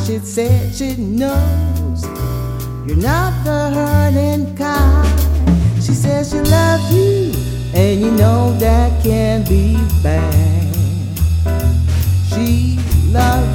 she said she knows you're not the hurting kind. She says she loves you, and you know that can be bad. She loves